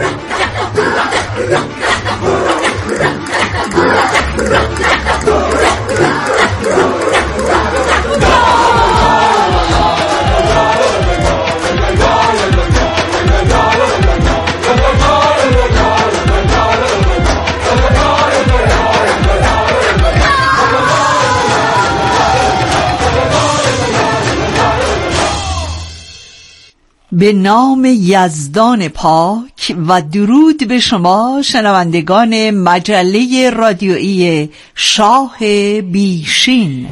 به نام یزدان پاک و درود به شما شنوندگان مجله رادیویی شاه بیشین.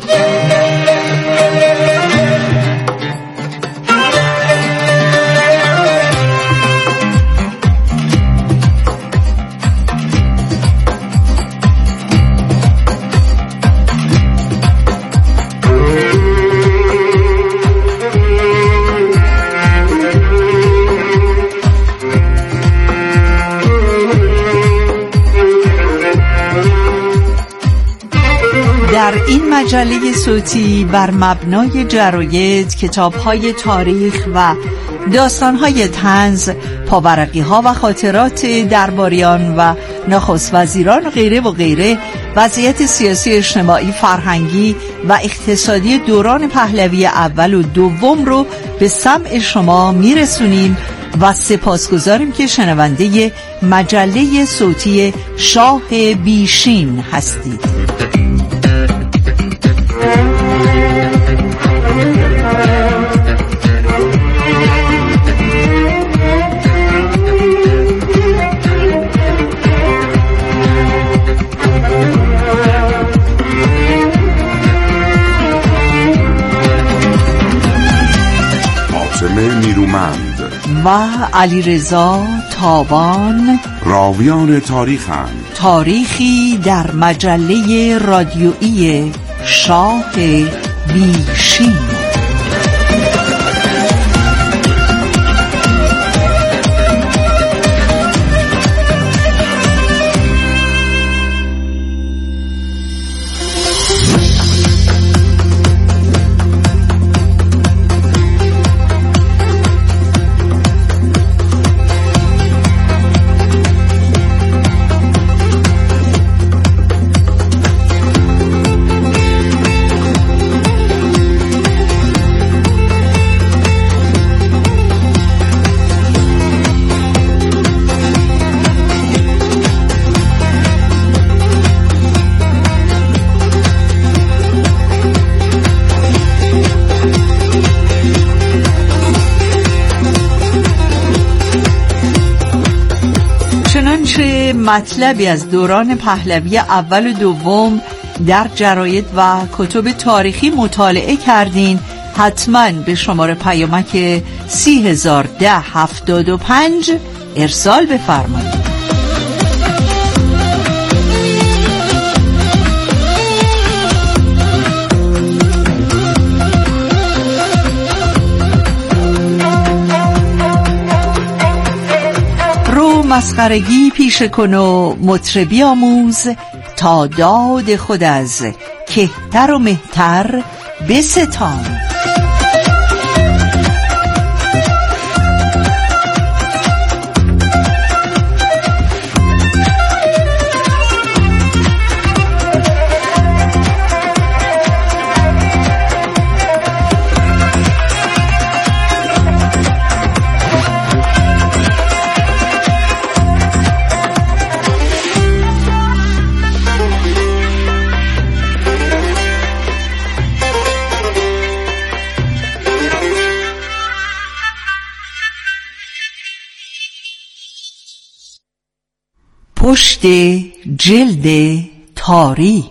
در این مجله صوتی بر مبنای جراید، کتاب‌های تاریخ و داستان‌های طنز، پاورقی‌ها و خاطرات درباریان و نخست وزیران و غیره وضعیت سیاسی، اجتماعی، فرهنگی و اقتصادی دوران پهلوی اول و دوم رو به سمع شما میرسونیم و سپاسگزاریم که شنونده مجله صوتی شاه بیشین هستید. نیرومند و علیرضا تابان راویان تاریخند. تاریخی در مجله رادیویی شاه بیشین. مطلبی از دوران پهلوی اول و دوم در جراید و کتب تاریخی مطالعه کردین، حتما به شماره پیامک 301075 ارسال بفرمایید. مسخرگی پیش کن و مطربی آموز، تا داد خود از کهتر و مهتر بستان. پشت جلد تاریخ.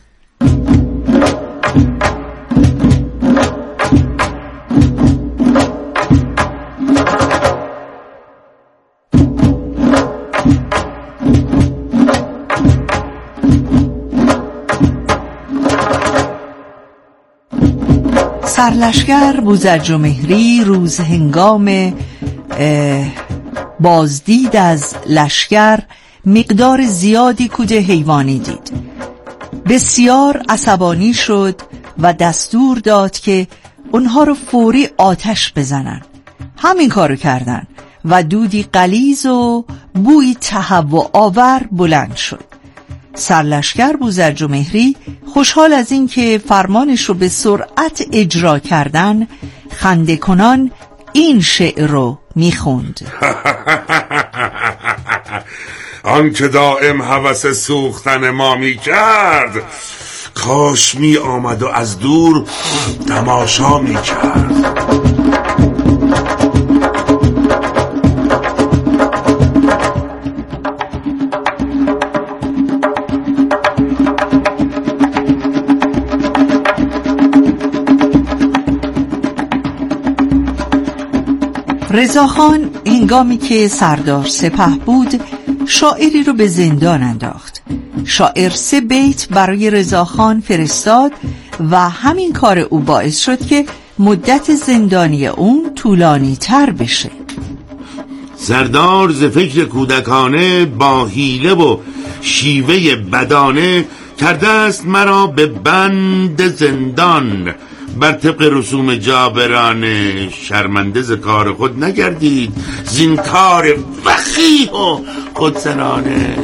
سرلشکر بوزرجمهری روز هنگام بازدید از لشکر مقدار زیادی کوده حیوانی دید. بسیار عصبانی شد و دستور داد که اونها رو فوری آتش بزنن. همین کارو کردن و دودی غلیظ و بوی تهوع آور بلند شد. سرلشکر بوزرج و مهری خوشحال از این که فرمانش رو به سرعت اجرا کردن، خنده کنان این شعر رو میخوند: آن که دائم هوس سوختن ما میکرد، کاش می آمد و از دور تماشا میکرد. رضاخان هنگامی که سردار سپه بود شاعری رو به زندان انداخت. شاعر 3 بیت برای رضاخان فرستاد و همین کار او باعث شد که مدت زندانی اون طولانی تر بشه. سردار ز فکر کودکانه با حیله و شیوه بدانه کرده است مرا به بند زندان. بر طبق رسوم جابرانه شرمنده ز کار خود نگردید، زین کار وخیح و خودسرانه.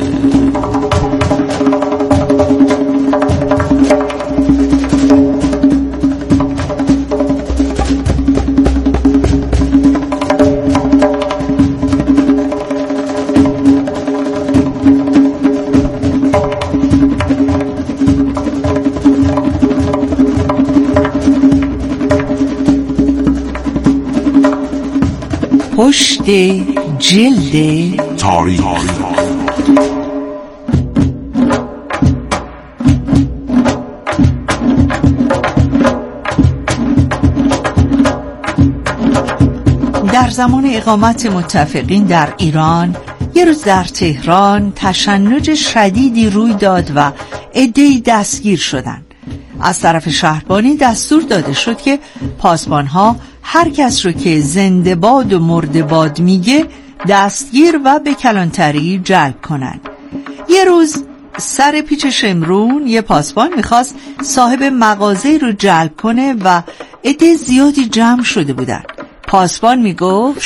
پشت جلد تاریخ. در زمان اقامت متفقین در ایران یه روز در تهران تشنج شدیدی روی داد و عده‌ای دستگیر شدند. از طرف شهربانی دستور داده شد که پاسبانها هر کس رو که زنده باد و مرده باد میگه دستگیر و به کلانتری جلب کنن. یه روز سر پیچ شمرون یه پاسبان میخواست صاحب مغازه رو جلب کنه و عده زیادی جمع شده بودن. پاسبان میگفت: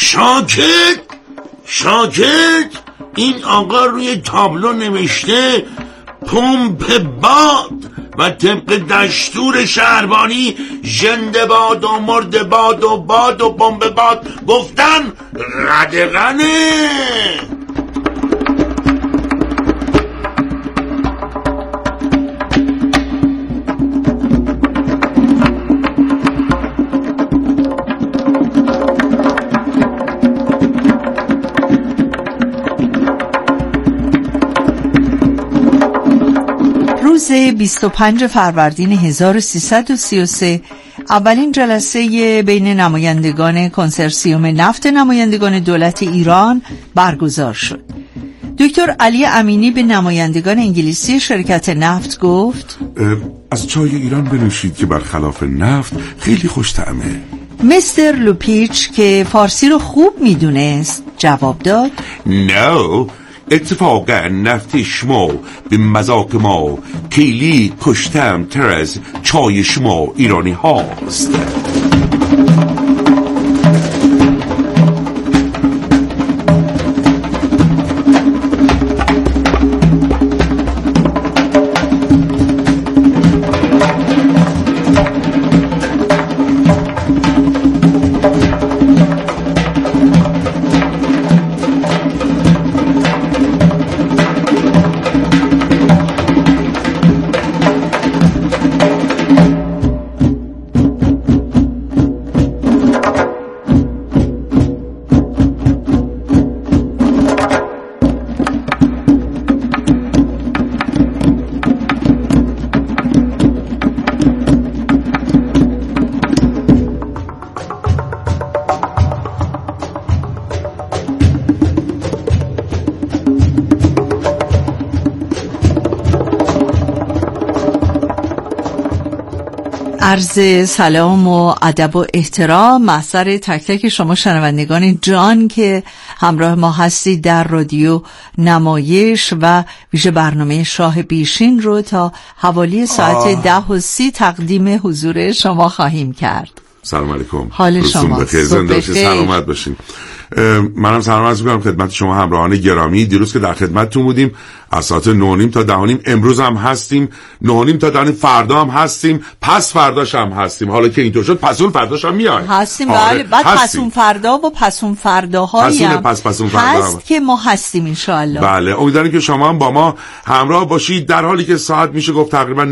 شاکت این آقا روی تابلو نوشته پمپ باد و طبق دستور شهربانی ژنده باد و مرده باد و باد و پمپ باد گفتن ردغنه. روز 25 فروردین 1333 اولین جلسه بین نمایندگان کنسرسیوم نفت نمایندگان دولت ایران برگزار شد. دکتر علی امینی به نمایندگان انگلیسی شرکت نفت گفت: از چای ایران بنوشید که برخلاف نفت خیلی خوش طعمه. مستر لوپیچ که فارسی رو خوب میدونست جواب داد: نه، اتفاقا نفت شما به مذاق ما خیلی خوش‌طعم تر از چای شما ایرانی هاست. عرض سلام و ادب و احترام محضر تک تک شما شنوندگان جان که همراه ما هستید در رادیو نمایش و ویژه برنامه شاه بیشین رو تا حوالی ساعت 10:30 تقدیم حضور شما خواهیم کرد. سلام علیکم. حال شما بخیر، زنده باشید، سلامت باشین. منم سلام عرض می‌کنم خدمت شما همراهان گرامی. دیروز که در خدمتتون بودیم از ساعت 9:30 تا 10:30، امروز هم هستیم 9:30 تا 10:30، فردا هم هستیم، پس فرداش هم هستیم. حالا که اینطور شد پسون فرداش هم میایم هستیم. بله، بعد پسون فردا و پسون فرداهایی هم پسون فردا هست که ما هستیم ان شاء الله. بله، امیدوارم که شما هم با ما همراه باشید در حالی که ساعت میشه گفت تقریبا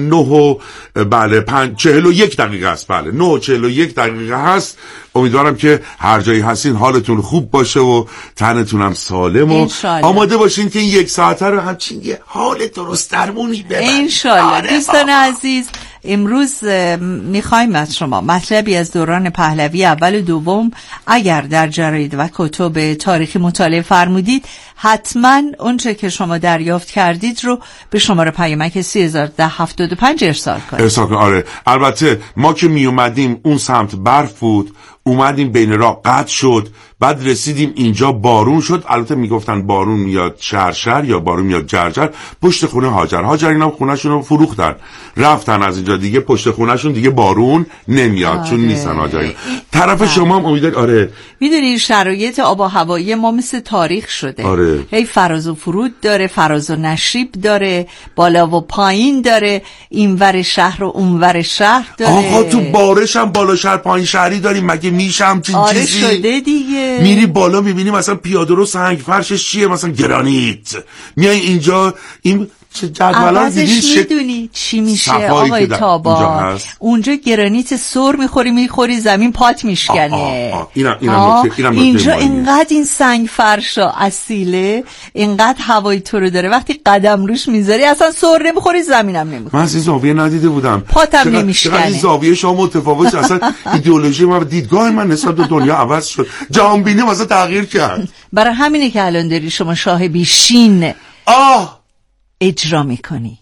9:41 دقیقه است. بله، 9:41 دقیقه هست. امیدوارم که هر جایی هستین حالتون خوب باشه و تنتون هم سالم و آماده باشین که این یک ساعته رو همچین یه حال درست درمونی ببرید انشالله. دوستان عزیز، امروز میخوایم از شما مطلبی از دوران پهلوی اول و دوم اگر در جراید و کتب تاریخی مطالعه فرمودید حتما اونچه که شما دریافت کردید رو به شماره پیامک 301075 ارسال کنید. آره، البته ما که می اومدیم اون سمت برف بود، اومدیم بین راه قطع شد، بعد رسیدیم اینجا بارون شد. البته میگفتن بارون میاد شهر یا بارون میاد جرجر. پشت خونه هاجر اینا خونه‌شون رو فروختن رفتن از اینجا، دیگه پشت خونه‌شون دیگه بارون نمیاد. چون نیستن هاجر. طرف شما هم امیدوارم. آره، میدونی شرایط آب و هوایی ما مثل تاریخ شده. آره، هی فراز و فرود داره، فراز و نشیب داره، بالا و پایین داره، اینور شهر و اونور شهر داره. آقا تو بارش هم بالا شهر پایین شهری داریم، مگه میشه همچین آره چیزی؟ شده دیگه. میری بالا میبینی مثلا پیاده رو سنگ فرشش چیه، مثلا گرانیت. میای اینجا این جدولا رو دیدین میدونی چی میشه آقای تابا؟ اونجا گرانیت سر میخوری زمین پات میشکنه. اینجا اینقدر این سنگ فرشا اصیله، اینقدر هوای تو رو داره وقتی قدم روش میذاری اصلا سر نمیخوری، زمینم نمیخوری. من از این زاویه ندیده بودم، پاتم نمیشکنه. این زاویه شما متفاوت. اصلا ایدئولوژی من، دیدگاه من نسبت به دنیا عوض شد، جهان بینی واسه تغییر کرد. برای همینه که الان داری شما شاه بیشین اجرا میکنی.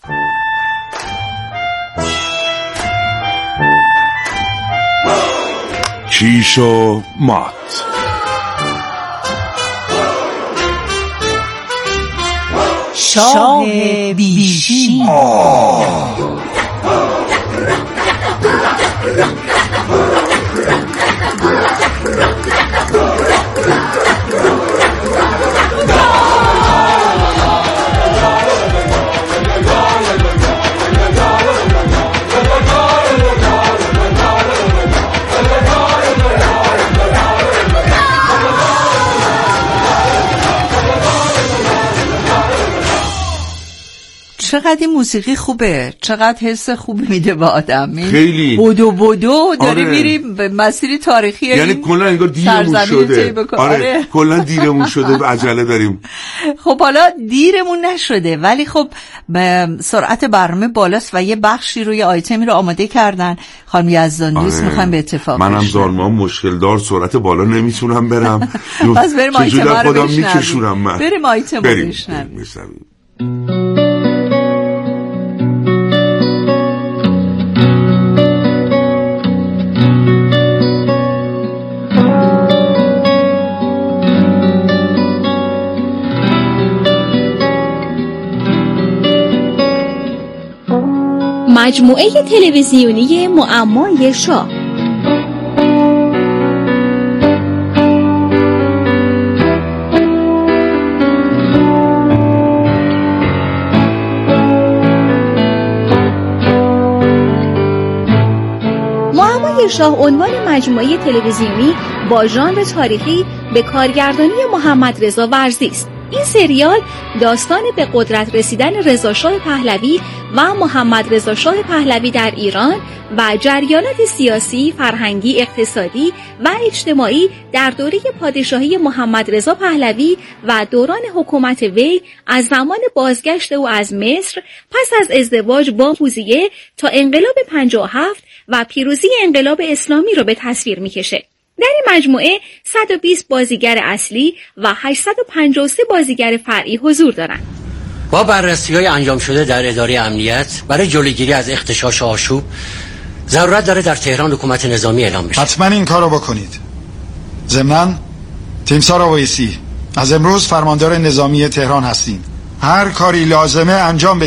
کیش و مات. شاه بیشین. چقدر این موسیقی خوبه، چقدر حس خوب میده به آدم. خیلی بودو داره میریم به مسیری تاریخی، یعنی کلا انگار دیرمون شده. آره کلا دیرمون شده، به عجله داریم. خب حالا دیرمون نشده، ولی خب سرعت برنامه بالاست و یه بخشی روی آیتمی رو آماده کردن. خانم یزدان دوست میخوایم به اتفاق منم زالما مشکل دار، سرعت بالا نمیتونم برم. پس بریم آیتم رو بشنویم. بریم آیتم رو بشنویم. مجموعه تلویزیونی معمای شاه. معمای شاه عنوان مجموعه تلویزیونی با ژانر تاریخی به کارگردانی محمد رضا ورزی است. این سریال داستان به قدرت رسیدن رضا شاه پهلوی و محمد رضا شاه پهلوی در ایران و جریانات سیاسی، فرهنگی، اقتصادی و اجتماعی در دوره پادشاهی محمد رضا پهلوی و دوران حکومت وی از زمان بازگشت او از مصر پس از ازدواج با فوزیه تا انقلاب 57 و پیروزی انقلاب اسلامی را به تصویر می‌کشه. در این مجموعه 120 بازیگر اصلی و 853 بازیگر فرعی حضور دارند. با بررسی‌های انجام شده در اداره امنیت برای جلوگیری از اغتشاش آشوب ضرورت داره در تهران حکومت نظامی اعلام بشه. حتما این کارو بکنید. ضمناً تیمسار آویسی از امروز فرماندار نظامی تهران هستین. هر کاری لازمه انجام بدین.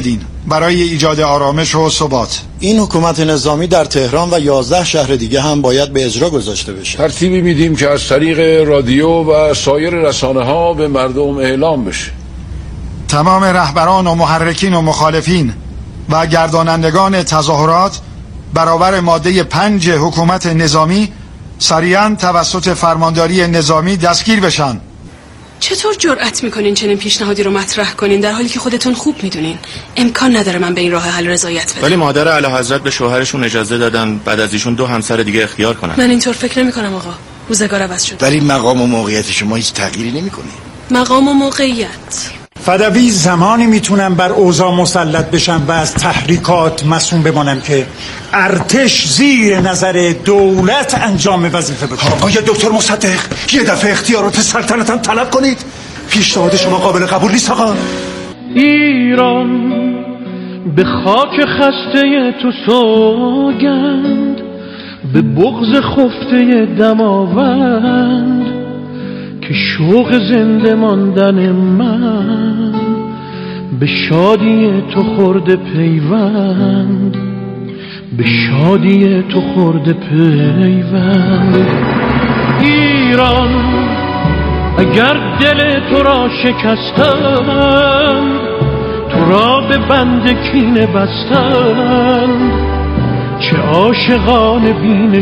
برای ایجاد آرامش و ثبات. این حکومت نظامی در تهران و 11 شهر دیگه هم باید به اجرا گذاشته بشه. ترتیبی میدیم که از طریق رادیو و سایر رسانه ها به مردم اعلام بشه. تمام رهبران و محرکین و مخالفین و گردانندگان تظاهرات برابر ماده 5 حکومت نظامی سریعاً توسط فرمانداری نظامی دستگیر بشن. چطور جرأت میکنین چنین پیشنهادی رو مطرح کنین در حالی که خودتون خوب میدونین امکان نداره من به این راه حل رضایت بدم؟ ولی مادر اعلیحضرت به شوهرشون اجازه دادن بعد از ایشون 2 همسر دیگه اختیار کنن. من اینطور فکر نمیکنم آقا. روزگار عوض شد. ولی مقام و موقعیت شما هیچ تغییری نمیکنه. مقام و موقعیت. فدوی زمانی میتونن بر اوضاع مسلط بشن و از تحریکات مسئول بمانن که ارتش زیر نظر دولت انجام وظیفه بکنه. آقای دکتر مصدق یه دفعه اختیارات سلطنتم طلب کنید. پیشنهاد شما قابل قبول نیست آقا. ایران به خاک خسته تو سوگند، به بغض خفته دماوند، که شوق زنده ماندن من به شادی تو خورده پیوند، به شادی تو خورده پیوند. ایران اگر دل تو را شکستند، تو را به بند کینه بستند، چه عاشقان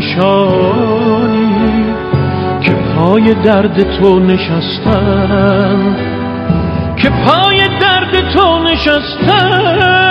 بینشانی که پای درد تو نشستند، که پای درد تو نشستند.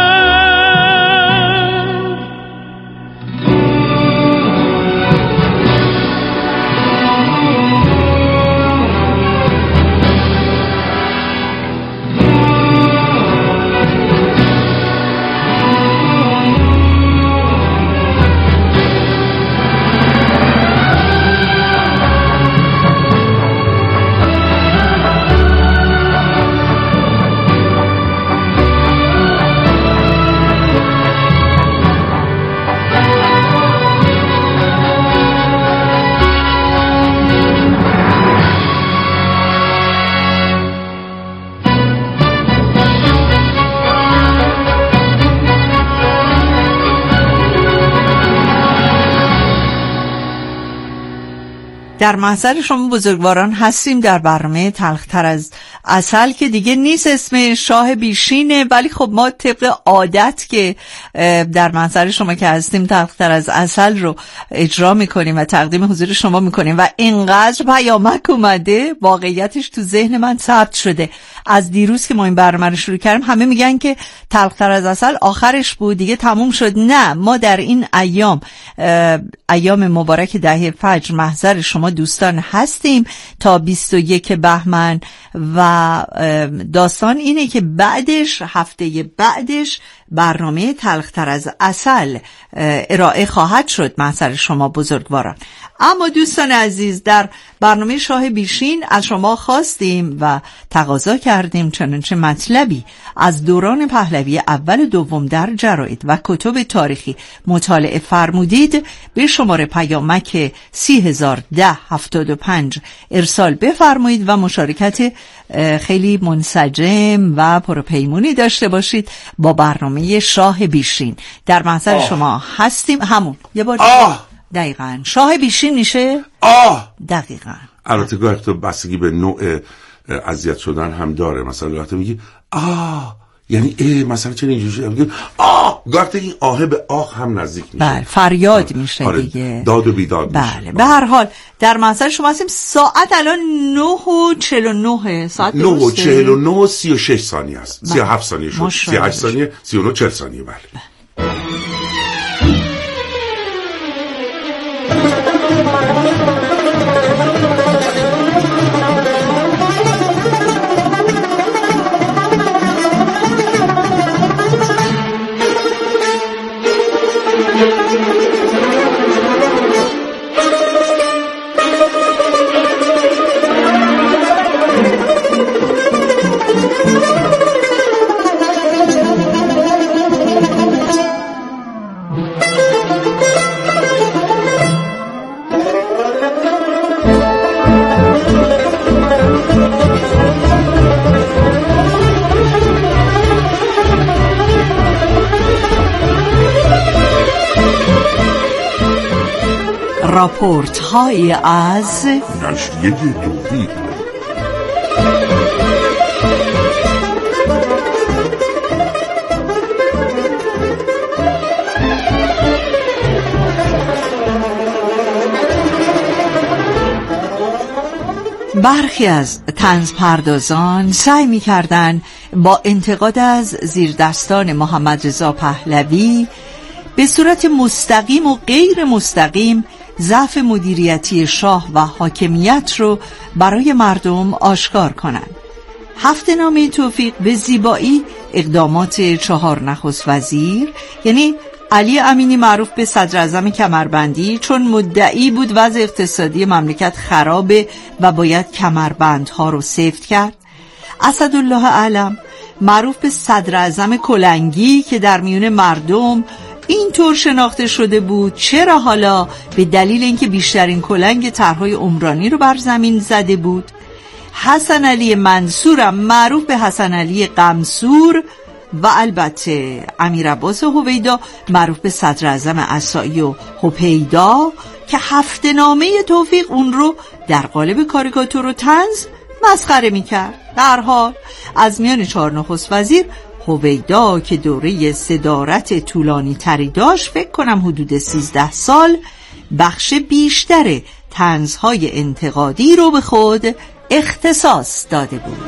در محضر شما بزرگواران هستیم در برنامه تلختر از عسل که دیگه نیست اسم شاه بیشینه، ولی خب ما طبق عادت که در محضر شما که هستیم تلختر از عسل رو اجرا میکنیم و تقدیم حضور شما میکنیم و اینقدر پیامک اومده واقعیتش تو ذهن من ثبت شده. از دیروز که ما این برنامه رو شروع کردیم همه میگن که تلختر از عسل آخرش بود دیگه تموم شد. نه، ما در این ایام مبارک دهه فجر محضر شما دوستان هستیم تا 21 بهمن و داستان اینه که بعدش هفته بعدش برنامه تلختر از عسل ارائه خواهد شد محضر شما بزرگواران. اما دوستان عزیز در برنامه شاه بیشین از شما خواستیم و تقاضا کردیم چنانچه مطلبی از دوران پهلوی اول و دوم در جراید و کتب تاریخی مطالعه فرمودید به شماره پیامک 301075 ارسال بفرمایید و مشارکت خیلی منسجم و پرپیمونی داشته باشید با برنامه شاه بیشین. در محضر شما هستیم. همون یه بار دقیقاً شاه بیشین میشه. دقیقاً. البته گاهی تو بستگی به نوع اذیت شدن هم داره. مثلا وقتی میگی یعنی مثلا چه اینجوری میگی گاهی این آه به آه هم نزدیک میشه. بله، فریاد میشه دیگه. داد و بیداد بله. میشه. به هر حال در محضر شما هستیم. ساعت الان 9:49 ساعت 9:49 و 36 ثانیه است. 37 ثانیه شد. 38 ثانیه 39 40 ثانیه. بله. راپورت های از نشریه توفیق. برخی از طنز پردازان سعی می‌کردند با انتقاد از زیردستان محمد رضا پهلوی به صورت مستقیم و غیر مستقیم ضعف مدیریتی شاه و حاکمیت رو برای مردم آشکار کنند. هفته‌نامه توفیق به زیبایی اقدامات 4 نخست وزیر، یعنی علی امینی معروف به صدراعظم کمربندی، چون مدعی بود وضع اقتصادی مملکت خرابه و باید کمربندها رو سفت کرد. اسدالله علم معروف به صدراعظم کلنگی که در میون مردم اینطور شناخته شده بود. چرا؟ حالا به دلیل اینکه بیشترین کلنگ طرحهای عمرانی رو بر زمین زده بود. حسن علی منصورم معروف به حسن علی قمصور و البته امیر عباس هویدا معروف به صدراعظم عصایی و هویدا که هفته‌نامه توفیق اون رو در قالب کاریکاتور و طنز مسخره میکرد. در حال از میان 4 نخست وزیر هویدا که دوره صدارت طولانی تری داشت، فکر کنم حدود 13 سال، بخش بیشتر طنزهای انتقادی رو به خود اختصاص داده بود.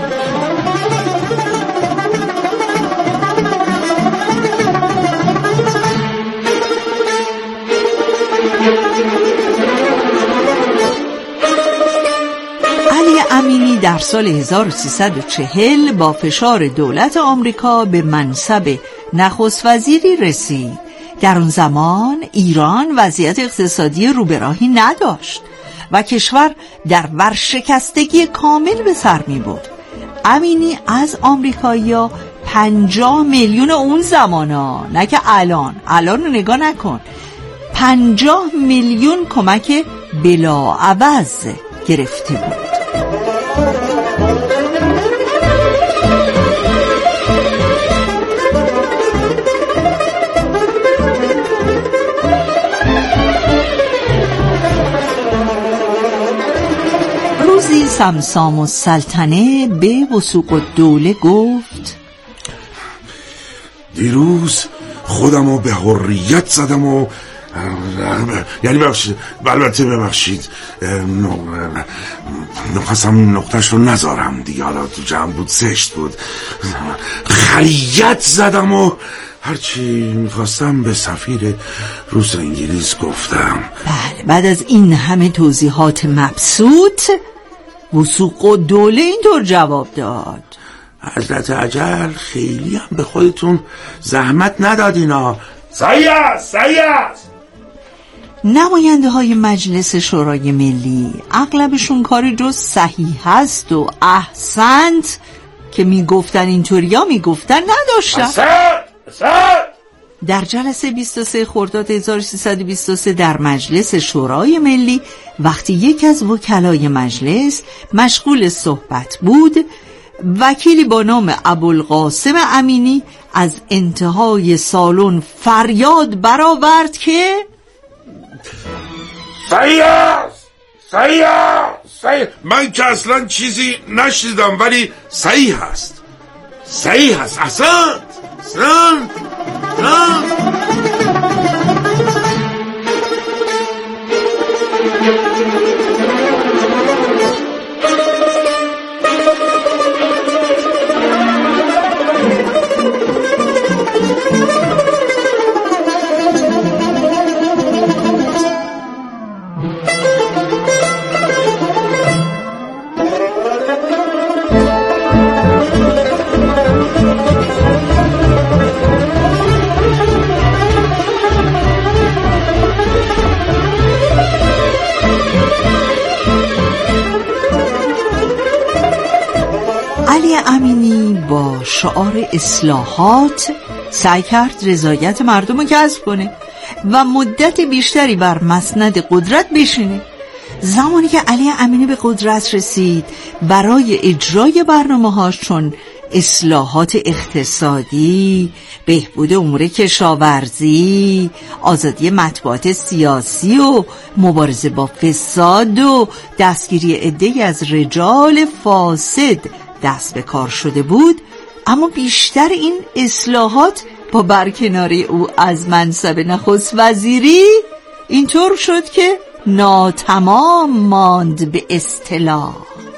علی امینی در سال 1340 با فشار دولت آمریکا به منصب نخست وزیری رسید. در اون زمان ایران وضعیت اقتصادی رو به راهی نداشت و کشور در ورشکستگی کامل به سر می برد. امینی از آمریکایی‌ها 50 میلیون اون زمانا، نه که الان رو نگاه نکن، 50 میلیون کمک بلاعوض گرفته بود. روزی سمسام السلطنه به وثوق الدوله گفت: دیروز خودمو به حریت زدم و یعنی البته ببخشید نخواستم نقطهش رو نذارم دیگه، حالا تو جمع بود زشت بود، خریت زدم و هرچی میخواستم به سفیر روس و انگلیس گفتم. بله، بعد از این همه توضیحات مبسوط وثوق الدوله اینطور جواب داد: حضرت اجل خیلی هم به خودتون زحمت ندادینا. صحیح است. نماینده های مجلس شورای ملی اغلبشون کاری جز صحیح هست و احسنت که میگفتن اینطوریا میگفتن نداشتن. احسنت. در جلسه 23 خرداد 1323 در مجلس شورای ملی وقتی یکی از وکلای مجلس مشغول صحبت بود، وکیلی با نام ابوالقاسم امینی از انتهای سالن فریاد برآورد که صحیح من که اصلا چیزی نشنیدم ولی صحیح هست. احسنت. علی امینی با شعار اصلاحات سعی کرد رضایت مردم رو کسب کنه و مدت بیشتری بر مسند قدرت بشینه. زمانی که علی امینی به قدرت رسید برای اجرای برنامه‌هاش، چون اصلاحات اقتصادی، بهبود امور کشاورزی، آزادی مطبوعات سیاسی و مبارزه با فساد و دستگیری عده‌ای از رجال فاسد دست به کار شده بود، اما بیشتر این اصلاحات با برکناری او از منصب نخست وزیری اینطور شد که ناتمام ماند به اصطلاح.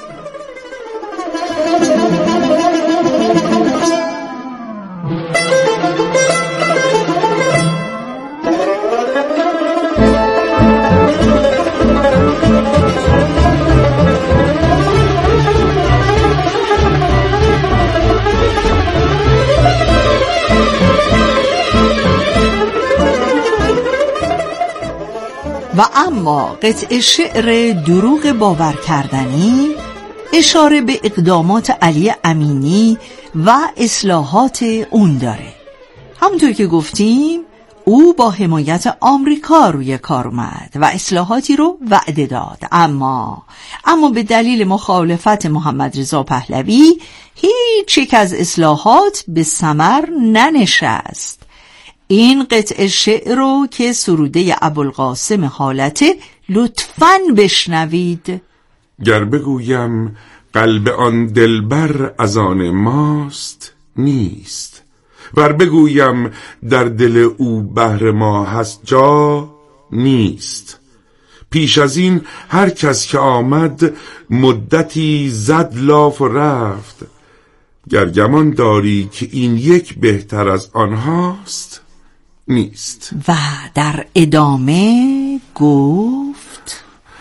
و اما قطعه شعر دروغ باور کردنی اشاره به اقدامات علی امینی و اصلاحات اون داره. همونطور که گفتیم او با حمایت آمریکا روی کار اومد و اصلاحاتی رو وعده داد، اما به دلیل مخالفت محمد رضا پهلوی هیچ یک از اصلاحات به ثمر ننشست. این قطعه شعر رو که سروده ابوالقاسم حالته لطفاً بشنوید. گر بگویم قلب آن دلبر از آن ماست نیست، ور بگویم در دل او بهر ما هست جا نیست. پیش از این هر کس که آمد مدتی زد لاف و رفت، گر گمان داری که این یک بهتر از آنهاست نیست. و در ادامه گفت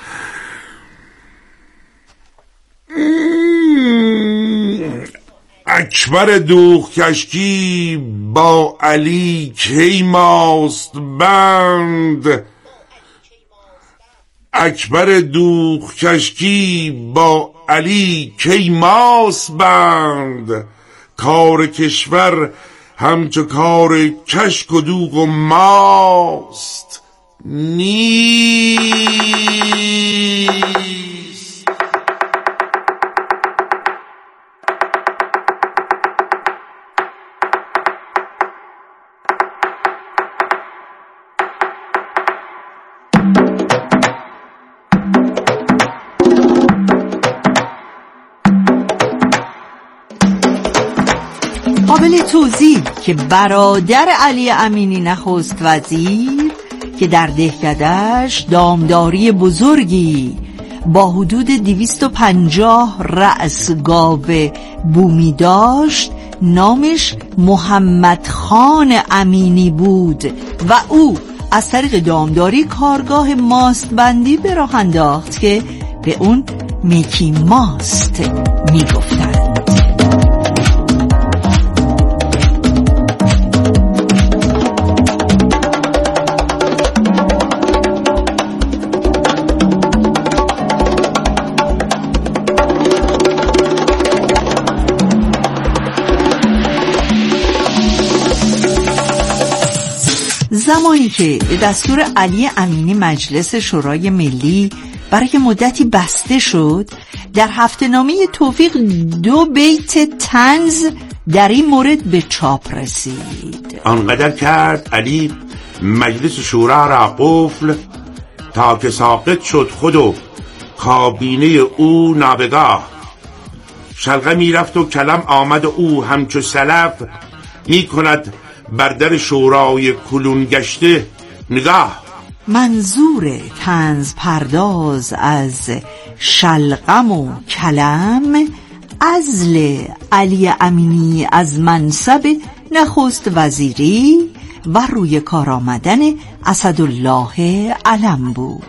اکبر دوغ کشکی با علی کی ماست بند، اکبر دوغ کشکی با علی کی ماست بند، کار کشور همچو کار کشک و دوغ و ماست نیست. قابل توضیح که برادر علی امینی نخست وزیر که در دهکده‌اش دامداری بزرگی با حدود 250 رأس گاو بومی داشت، نامش محمد خان امینی بود و او از طریق دامداری کارگاه ماست بندی به راه انداخت که به اون میکی ماست میگفتند. زمانی که به دستور علی امینی مجلس شورای ملی برای مدتی بسته شد، در هفته‌نامه توفیق 2 بیت طنز در این مورد به چاپ رسید. آنقدر کرد علی مجلس شورا را قفل تا که ساقط شد خود و کابینه او نابگاه. شلغه می رفت و کلم آمد و او همچو سلف می کند بر در شورای کنون گشته نگاه. منظور طنز پرداز از شلغم و کلم عزل علی امینی از منصب نخست وزیری و روی کار آمدن اسدالله علم بود.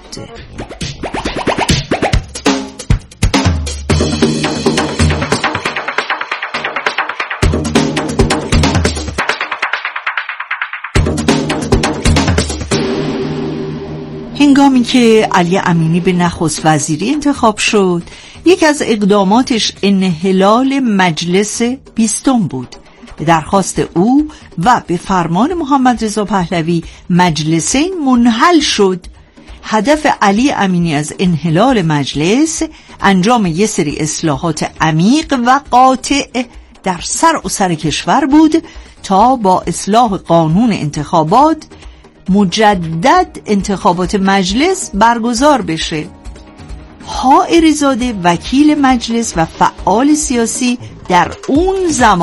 هنگامی که علی امینی به نخست وزیری انتخاب شد، یکی از اقداماتش انحلال مجلس 20 بود. به درخواست او و به فرمان محمد رضا پهلوی مجلسین منحل شد. هدف علی امینی از انحلال مجلس انجام یک سری اصلاحات عمیق و قاطع در سراسر کشور بود تا با اصلاح قانون انتخابات مجدد انتخابات مجلس برگزار بشه. حائری زاده وکیل مجلس و فعال سیاسی در اون زمان